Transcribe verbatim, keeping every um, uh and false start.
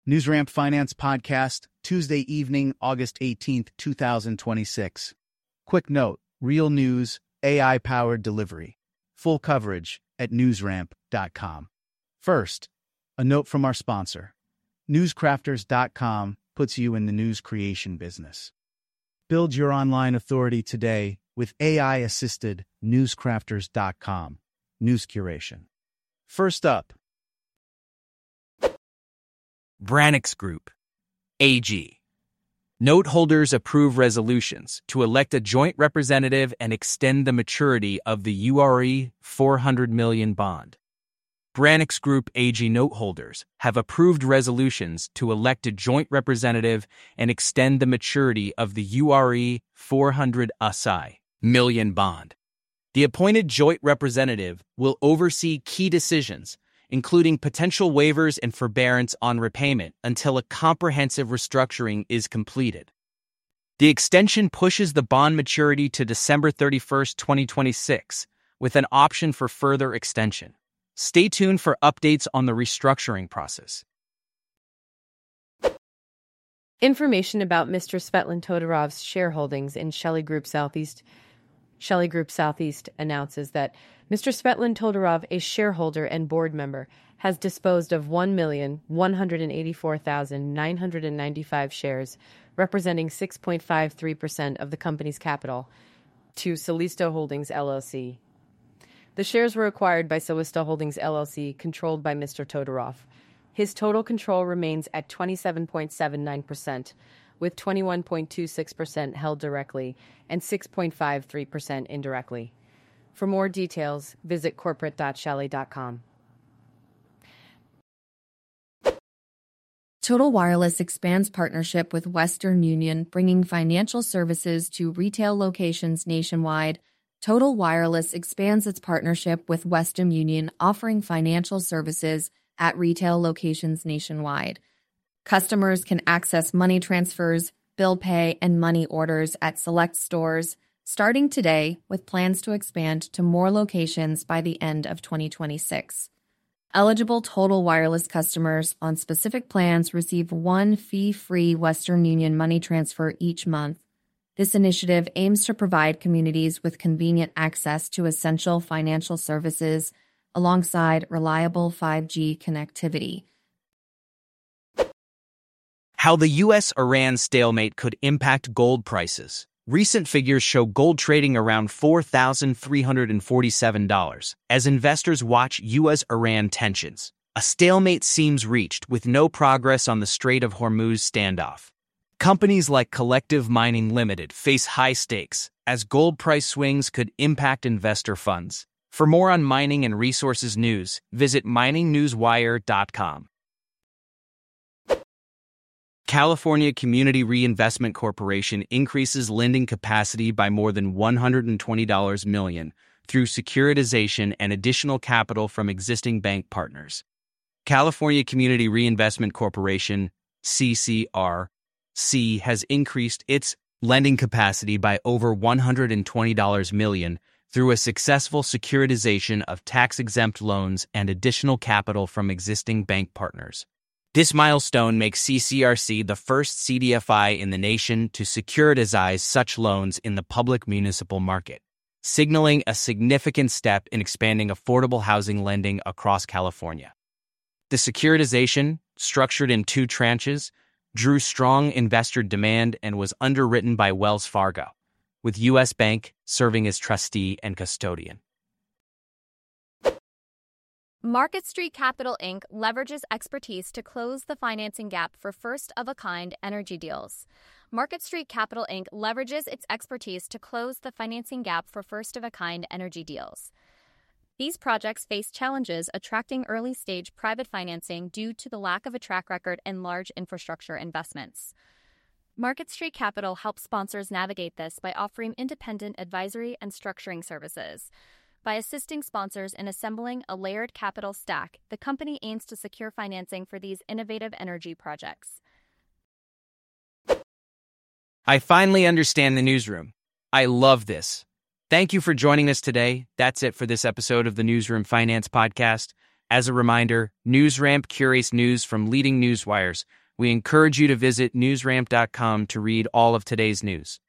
NewsRamp Finance Podcast, Tuesday evening, August eighteenth, twenty twenty-six. Quick note, real news, A I-powered delivery. Full coverage at newsramp dot com. First, a note from our sponsor. newscrafters dot com puts you in the news creation business. Build your online authority today with A I-assisted newscrafters dot com news curation. First up, Branix Group, A G. Note holders approve resolutions to elect a joint representative and extend the maturity of the U R E four hundred million bond. Branix Group A G note holders have approved resolutions to elect a joint representative and extend the maturity of the U R E four hundred million bond. The appointed joint representative will oversee key decisions, including potential waivers and forbearance on repayment until a comprehensive restructuring is completed. The extension pushes the bond maturity to December thirty-first, twenty twenty-six, with an option for further extension. Stay tuned for updates on the restructuring process. Information about Mister Svetlin Todorov's shareholdings in Shelly Group Southeast. Shelly Group Southeast announces that Mister Svetlin Todorov, a shareholder and board member, has disposed of one million one hundred eighty-four thousand nine hundred ninety-five shares, representing six point five three percent of the company's capital, to Solisto Holdings, L L C. The shares were acquired by Solisto Holdings, L L C, controlled by Mister Todorov. His total control remains at twenty-seven point seven nine percent, with twenty-one point two six percent held directly and six point five three percent indirectly. For more details, visit corporate dot shelly dot com. Total Wireless expands partnership with Western Union, bringing financial services to retail locations nationwide. Total Wireless expands its partnership with Western Union, offering financial services at retail locations nationwide. Customers can access money transfers, bill pay, and money orders at select stores starting today, with plans to expand to more locations by the end of twenty twenty-six. Eligible Total Wireless customers on specific plans receive one fee-free Western Union money transfer each month. This initiative aims to provide communities with convenient access to essential financial services alongside reliable five G connectivity. How the U S Iran stalemate could impact gold prices. Recent figures show gold trading around four thousand three hundred forty-seven dollars as investors watch U S Iran tensions. A stalemate seems reached with no progress on the Strait of Hormuz standoff. Companies like Collective Mining Limited face high stakes, as gold price swings could impact investor funds. For more on mining and resources news, visit mining newswire dot com. California Community Reinvestment Corporation increases lending capacity by more than one hundred twenty million dollars through securitization and additional capital from existing bank partners. California Community Reinvestment Corporation, C C R C, has increased its lending capacity by over one hundred twenty million dollars through a successful securitization of tax-exempt loans and additional capital from existing bank partners. This milestone makes C C R C the first C D F I in the nation to securitize such loans in the public municipal market, signaling a significant step in expanding affordable housing lending across California. The securitization, structured in two tranches, drew strong investor demand and was underwritten by Wells Fargo, with U S Bank serving as trustee and custodian. Market Street Capital Incorporated leverages expertise to close the financing gap for first-of-a-kind energy deals. Market Street Capital Incorporated leverages its expertise to close the financing gap for first-of-a-kind energy deals. These projects face challenges attracting early-stage private financing due to the lack of a track record in large infrastructure investments. Market Street Capital helps sponsors navigate this by offering independent advisory and structuring services. By assisting sponsors in assembling a layered capital stack, the company aims to secure financing for these innovative energy projects. I finally understand the newsroom. I love this. Thank you for joining us today. That's it for this episode of the Newsroom Finance Podcast. As a reminder, NewsRamp curates news from leading newswires. We encourage you to visit newsramp dot com to read all of today's news.